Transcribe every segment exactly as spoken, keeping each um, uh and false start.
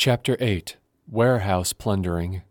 Chapter eight. Warehouse Plundering.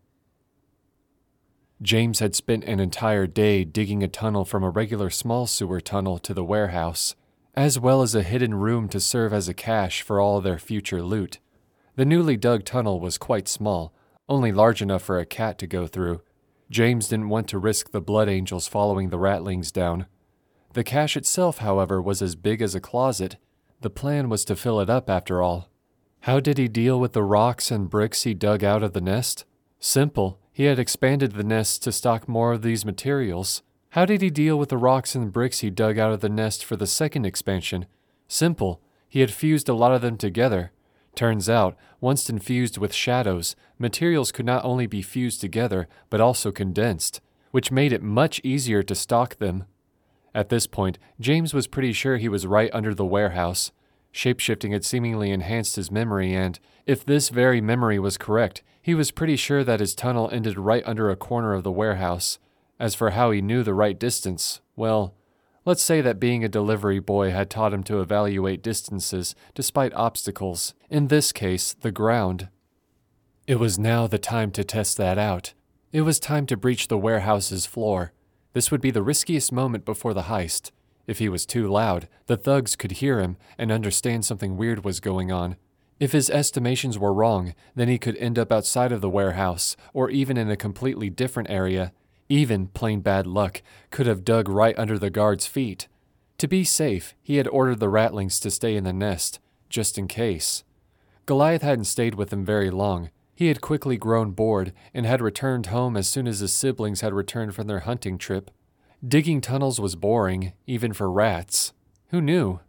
James had spent an entire day digging a tunnel from a regular small sewer tunnel to the warehouse, as well as a hidden room to serve as a cache for all their future loot. The newly dug tunnel was quite small, only large enough for a cat to go through. James didn't want to risk the Blood Angels following the Ratlings down. The cache itself, however, was as big as a closet. The plan was to fill it up after all. How did he deal with the rocks and bricks he dug out of the nest? Simple. He had expanded the nest to stock more of these materials. How did he deal with the rocks and bricks he dug out of the nest for the second expansion? Simple. He had fused a lot of them together. Turns out, once infused with shadows, materials could not only be fused together, but also condensed, which made it much easier to stock them. At this point, James was pretty sure he was right under the warehouse. Shapeshifting had seemingly enhanced his memory, and, if this very memory was correct, he was pretty sure that his tunnel ended right under a corner of the warehouse. As for how he knew the right distance, well, let's say that being a delivery boy had taught him to evaluate distances despite obstacles, in this case, the ground. It was now the time to test that out. It was time to breach the warehouse's floor. This would be the riskiest moment before the heist. If he was too loud, the thugs could hear him and understand something weird was going on. If his estimations were wrong, then he could end up outside of the warehouse, or even in a completely different area. Even, plain bad luck, could have dug right under the guard's feet. To be safe, he had ordered the Ratlings to stay in the nest, just in case. Goliath hadn't stayed with him very long. He had quickly grown bored and had returned home as soon as his siblings had returned from their hunting trip. Digging tunnels was boring, even for rats. Who knew?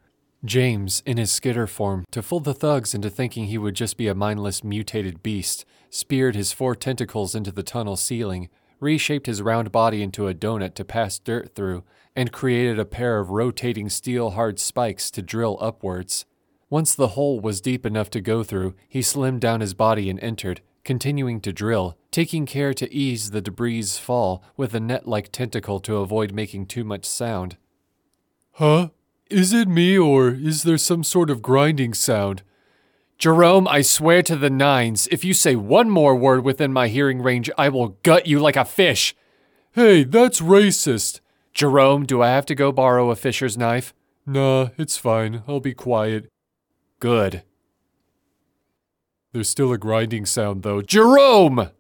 James, in his skitter form, to fool the thugs into thinking he would just be a mindless mutated beast, speared his four tentacles into the tunnel ceiling, reshaped his round body into a donut to pass dirt through, and created a pair of rotating steel-hard spikes to drill upwards. Once the hole was deep enough to go through, he slimmed down his body and entered, continuing to drill, taking care to ease the debris' fall with a net-like tentacle to avoid making too much sound. Huh? Is it me, or is there some sort of grinding sound? Jerome, I swear to the nines, if you say one more word within my hearing range, I will gut you like a fish. Hey, that's racist. Jerome, do I have to go borrow a fisher's knife? Nah, it's fine. I'll be quiet. Good. There's still a grinding sound, though. Jerome!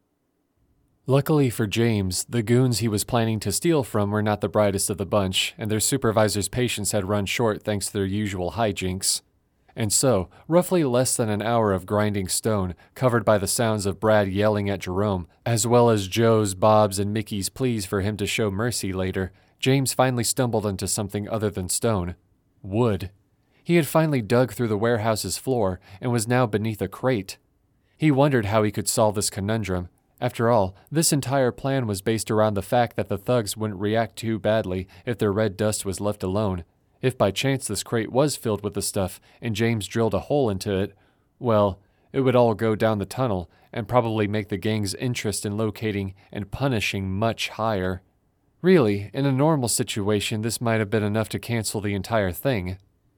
Luckily for James, the goons he was planning to steal from were not the brightest of the bunch, and their supervisor's patience had run short thanks to their usual hijinks. And so, roughly less than an hour of grinding stone, covered by the sounds of Brad yelling at Jerome, as well as Joe's, Bob's, and Mickey's pleas for him to show mercy later, James finally stumbled into something other than stone. Wood. He had finally dug through the warehouse's floor and was now beneath a crate. He wondered how he could solve this conundrum. After all, this entire plan was based around the fact that the thugs wouldn't react too badly if their red dust was left alone. If by chance this crate was filled with the stuff and James drilled a hole into it, well, it would all go down the tunnel and probably make the gang's interest in locating and punishing much higher. Really, in a normal situation, this might have been enough to cancel the entire thing.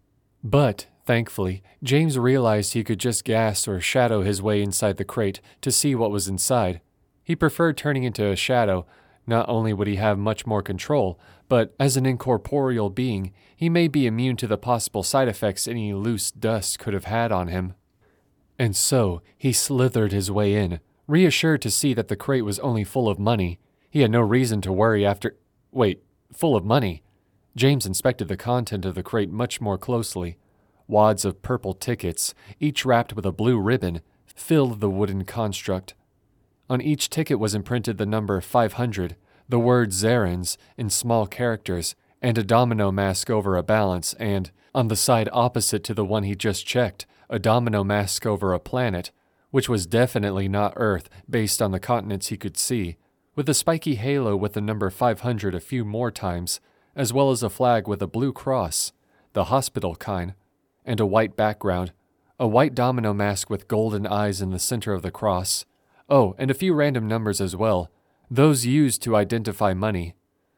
But, thankfully, James realized he could just gas or shadow his way inside the crate to see what was inside. He preferred turning into a shadow. Not only would he have much more control, but as an incorporeal being, he may be immune to the possible side effects any loose dust could have had on him. And so, he slithered his way in, reassured to see that the crate was only full of money. He had no reason to worry after— Wait, full of money? James inspected the content of the crate much more closely. Wads of purple tickets, each wrapped with a blue ribbon, filled the wooden construct. On each ticket was imprinted the number five hundred, the word Zarens in small characters, and a domino mask over a balance, and, on the side opposite to the one he just checked, a domino mask over a planet, which was definitely not Earth based on the continents he could see, with a spiky halo with the number five hundred a few more times, as well as a flag with a blue cross, the hospital kind, and a white background, a white domino mask with golden eyes in the center of the cross. Oh, and a few random numbers as well, those used to identify money.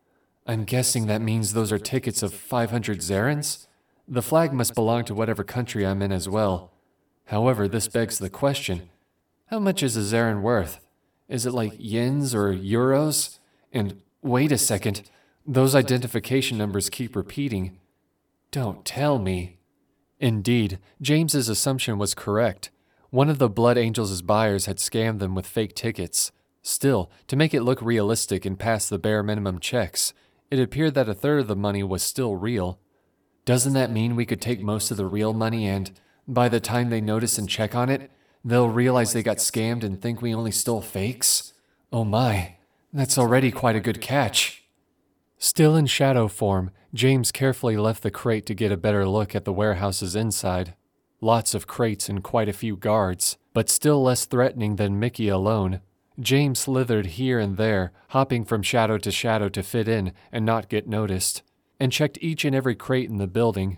I'm guessing that means those are tickets of five hundred Zarens? The flag must belong to whatever country I'm in as well. However, this begs the question, how much is a Zarin worth? Is it like yens or euros? And wait a second, those identification numbers keep repeating. Don't tell me. Indeed, James's assumption was correct. One of the Blood Angels' buyers had scammed them with fake tickets. Still, to make it look realistic and pass the bare minimum checks, it appeared that a third of the money was still real. Doesn't that mean we could take most of the real money and, by the time they notice and check on it, they'll realize they got scammed and think we only stole fakes? Oh my, that's already quite a good catch. Still in shadow form, James carefully left the crate to get a better look at the warehouse's inside. Lots of crates and quite a few guards, but still less threatening than Mickey alone. James slithered here and there, hopping from shadow to shadow to fit in and not get noticed, and checked each and every crate in the building.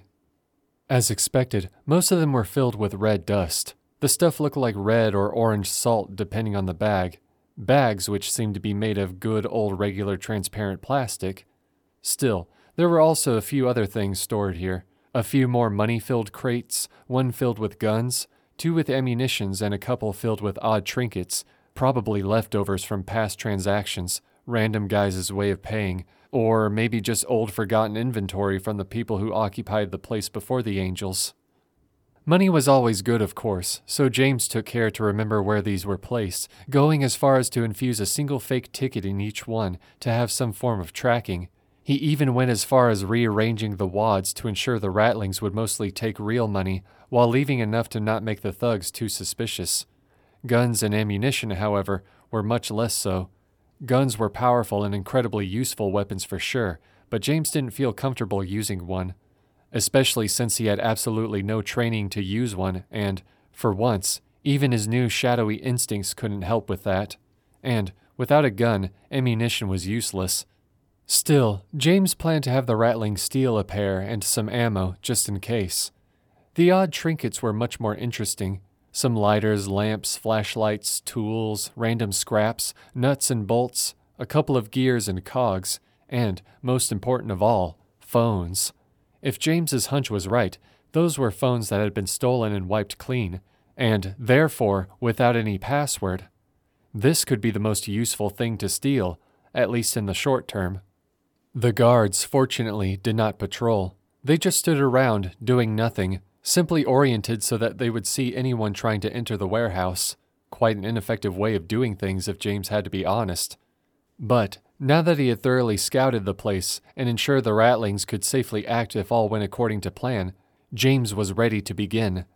As expected, most of them were filled with red dust. The stuff looked like red or orange salt depending on the bag. Bags which seemed to be made of good old regular transparent plastic. Still, there were also a few other things stored here. A few more money-filled crates, one filled with guns, two with ammunitions, and a couple filled with odd trinkets, probably leftovers from past transactions, random guys' way of paying, or maybe just old forgotten inventory from the people who occupied the place before the Angels. Money was always good, of course, so James took care to remember where these were placed, going as far as to infuse a single fake ticket in each one to have some form of tracking. He even went as far as rearranging the wads to ensure the Ratlings would mostly take real money, while leaving enough to not make the thugs too suspicious. Guns and ammunition, however, were much less so. Guns were powerful and incredibly useful weapons for sure, but James didn't feel comfortable using one, especially since he had absolutely no training to use one, and, for once, even his new shadowy instincts couldn't help with that. And, without a gun, ammunition was useless. Still, James planned to have the Ratling steal a pair and some ammo, just in case. The odd trinkets were much more interesting. Some lighters, lamps, flashlights, tools, random scraps, nuts and bolts, a couple of gears and cogs, and, most important of all, phones. If James's hunch was right, those were phones that had been stolen and wiped clean, and, therefore, without any password. This could be the most useful thing to steal, at least in the short term. The guards, fortunately, did not patrol. They just stood around, doing nothing, simply oriented so that they would see anyone trying to enter the warehouse. Quite an ineffective way of doing things if James had to be honest. But, now that he had thoroughly scouted the place and ensured the Ratlings could safely act if all went according to plan, James was ready to begin.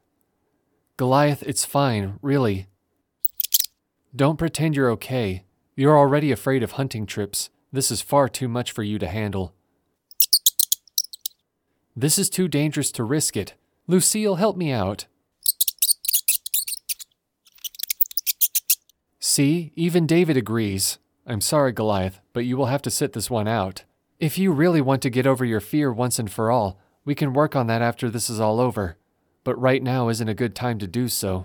Goliath, it's fine, really. Don't pretend you're okay. You're already afraid of hunting trips. This is far too much for you to handle. This is too dangerous to risk it. Lucille, help me out. See, even David agrees. I'm sorry, Goliath, but you will have to sit this one out. If you really want to get over your fear once and for all, we can work on that after this is all over. But right now isn't a good time to do so.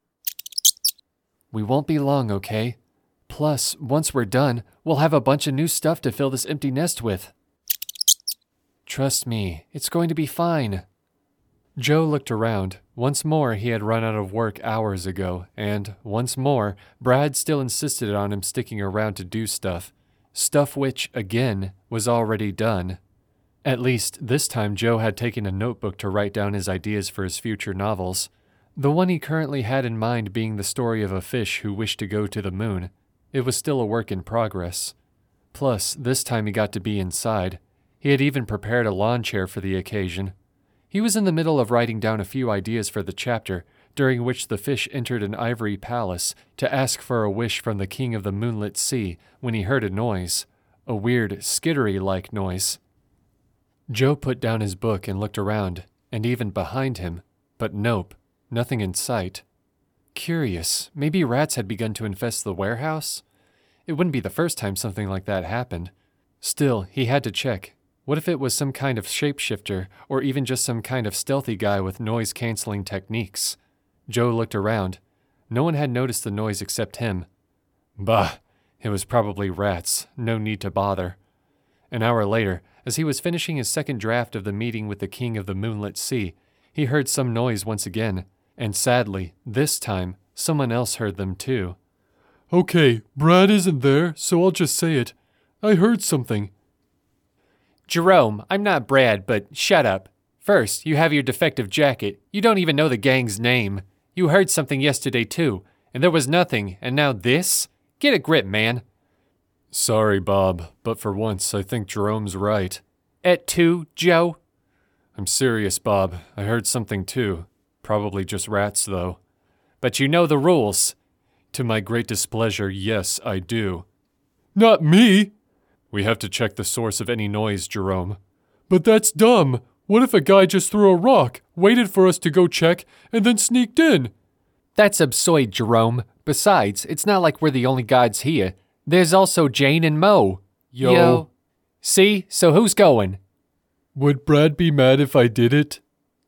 We won't be long, okay? Plus, once we're done, we'll have a bunch of new stuff to fill this empty nest with. Trust me, it's going to be fine. Joe looked around. Once more, he had run out of work hours ago, and, once more, Brad still insisted on him sticking around to do stuff. Stuff which, again, was already done. At least, this time Joe had taken a notebook to write down his ideas for his future novels. The one he currently had in mind being the story of a fish who wished to go to the moon. It was still a work in progress. Plus, this time he got to be inside. He had even prepared a lawn chair for the occasion. He was in the middle of writing down a few ideas for the chapter, during which the fish entered an ivory palace to ask for a wish from the king of the moonlit sea when he heard a noise, a weird, skittery-like noise. Joe put down his book and looked around, and even behind him, but nope, nothing in sight. Curious, maybe rats had begun to infest the warehouse? It wouldn't be the first time something like that happened. Still, he had to check. What if it was some kind of shapeshifter, or even just some kind of stealthy guy with noise-canceling techniques? Joe looked around. No one had noticed the noise except him. Bah, it was probably rats. No need to bother. An hour later, as he was finishing his second draft of the meeting with the king of the moonlit sea, he heard some noise once again. And sadly, this time, someone else heard them too. Okay, Brad isn't there, so I'll just say it. I heard something. Jerome, I'm not Brad, but shut up. First, you have your defective jacket. You don't even know the gang's name. You heard something yesterday too, and there was nothing, and now this? Get a grip, man. Sorry, Bob, but for once I think Jerome's right. Et tu, Joe? I'm serious, Bob. I heard something too. Probably just rats, though. But you know the rules. To my great displeasure, yes, I do. Not me! We have to check the source of any noise, Jerome. But that's dumb. What if a guy just threw a rock, waited for us to go check, and then sneaked in? That's absurd, Jerome. Besides, it's not like we're the only guards here. There's also Jane and Mo. Yo. Yo. See? So who's going? Would Brad be mad if I did it?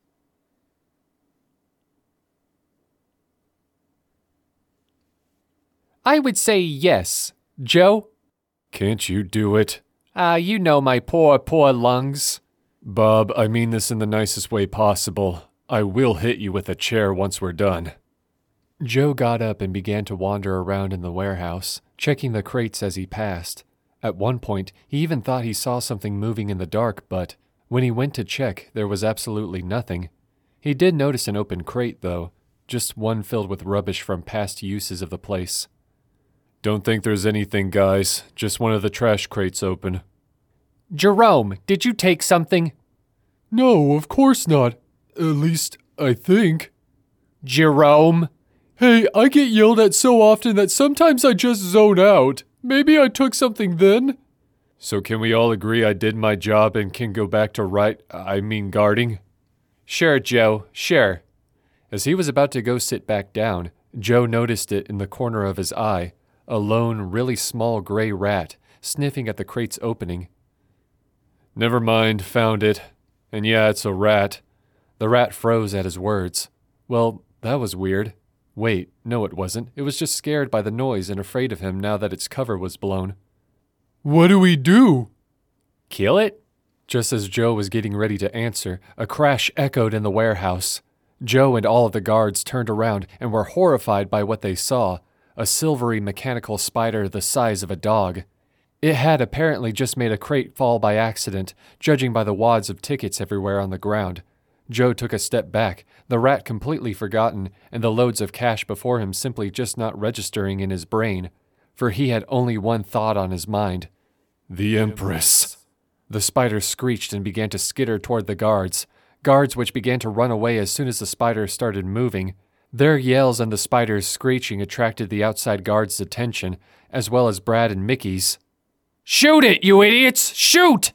I would say yes. Joe? Can't you do it? Ah, uh, you know my poor, poor lungs. Bob, I mean this in the nicest way possible. I will hit you with a chair once we're done. Joe got up and began to wander around in the warehouse, checking the crates as he passed. At one point, he even thought he saw something moving in the dark, but when he went to check, there was absolutely nothing. He did notice an open crate, though, just one filled with rubbish from past uses of the place. Don't think there's anything, guys. Just one of the trash crates open. Jerome, did you take something? No, of course not. At least, I think. Jerome? Hey, I get yelled at so often that sometimes I just zone out. Maybe I took something then? So can we all agree I did my job and can go back to right, I mean guarding? Sure, Joe, sure. As he was about to go sit back down, Joe noticed it in the corner of his eye, a lone, really small gray rat, sniffing at the crate's opening. Never mind, found it. And yeah, it's a rat. The rat froze at his words. Well, that was weird. Wait, no it wasn't. It was just scared by the noise and afraid of him now that its cover was blown. What do we do? Kill it? Just as Joe was getting ready to answer, a crash echoed in the warehouse. Joe and all of the guards turned around and were horrified by what they saw, a silvery mechanical spider the size of a dog. It had apparently just made a crate fall by accident, judging by the wads of tickets everywhere on the ground. Joe took a step back, the rat completely forgotten, and the loads of cash before him simply just not registering in his brain, for he had only one thought on his mind. The Empress. The spider screeched and began to skitter toward the guards, guards which began to run away as soon as the spider started moving. Their yells and the spider's screeching attracted the outside guards' attention, as well as Brad and Mickey's. "Shoot it, you idiots! Shoot!"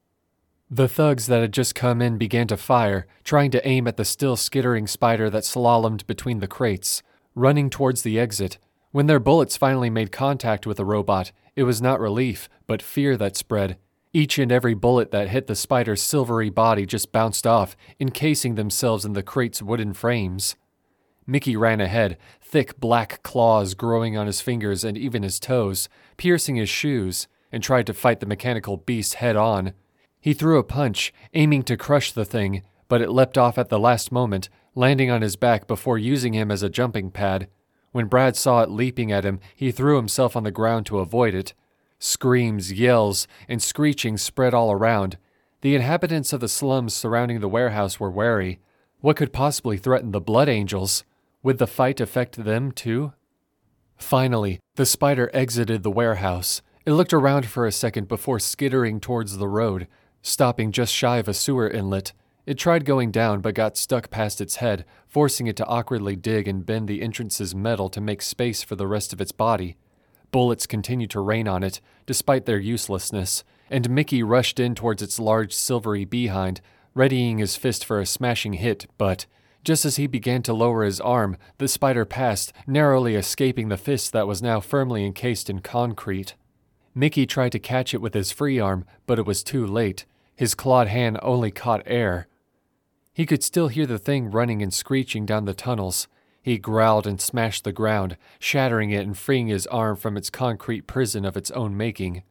The thugs that had just come in began to fire, trying to aim at the still skittering spider that slalomed between the crates, running towards the exit. When their bullets finally made contact with the robot, it was not relief, but fear that spread. Each and every bullet that hit the spider's silvery body just bounced off, encasing themselves in the crate's wooden frames. Mickey ran ahead, thick black claws growing on his fingers and even his toes, piercing his shoes, and tried to fight the mechanical beast head-on. He threw a punch, aiming to crush the thing, but it leapt off at the last moment, landing on his back before using him as a jumping pad. When Brad saw it leaping at him, he threw himself on the ground to avoid it. Screams, yells, and screeching spread all around. The inhabitants of the slums surrounding the warehouse were wary. What could possibly threaten the Blood Angels? Would the fight affect them too? Finally, the spider exited the warehouse. It looked around for a second before skittering towards the road, stopping just shy of a sewer inlet. It tried going down but got stuck past its head, forcing it to awkwardly dig and bend the entrance's metal to make space for the rest of its body. Bullets continued to rain on it, despite their uselessness, and Mickey rushed in towards its large silvery behind, readying his fist for a smashing hit, but just as he began to lower his arm, the spider passed, narrowly escaping the fist that was now firmly encased in concrete. Mickey tried to catch it with his free arm, but it was too late. His clawed hand only caught air. He could still hear the thing running and screeching down the tunnels. He growled and smashed the ground, shattering it and freeing his arm from its concrete prison of its own making.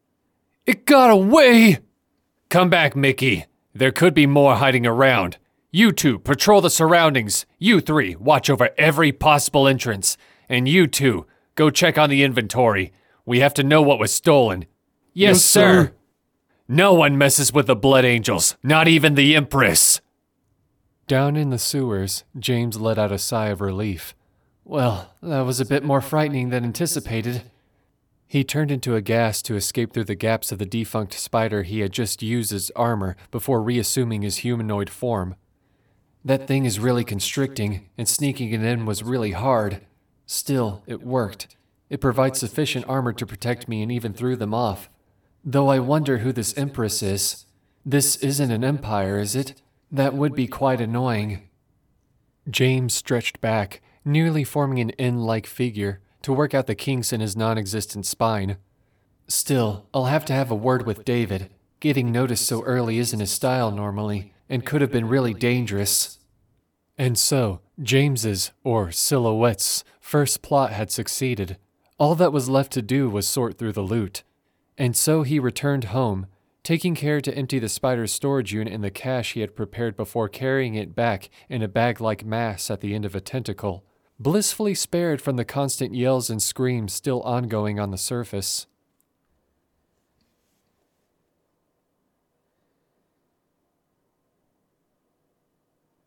"It got away!" "Come back, Mickey. There could be more hiding around. You two, patrol the surroundings. You three, watch over every possible entrance. And you two, go check on the inventory. We have to know what was stolen. Yes, Yes, sir. sir. No one messes with the Blood Angels, not even the Empress. Down in the sewers, James let out a sigh of relief. Well, that was a bit more frightening than anticipated. He turned into a gas to escape through the gaps of the defunct spider he had just used as armor before reassuming his humanoid form. That thing is really constricting, and sneaking it in was really hard. Still, it worked. It provides sufficient armor to protect me and even threw them off. Though I wonder who this Empress is. This isn't an empire, is it? That would be quite annoying. James stretched back, nearly forming an N-like figure, to work out the kinks in his non-existent spine. Still, I'll have to have a word with David. Getting noticed so early isn't his style normally, and could have been really dangerous. And so, James's, or Silhouette's, first plot had succeeded. All that was left to do was sort through the loot. And so he returned home, taking care to empty the spider's storage unit in the cache he had prepared before carrying it back in a bag-like mass at the end of a tentacle, blissfully spared from the constant yells and screams still ongoing on the surface.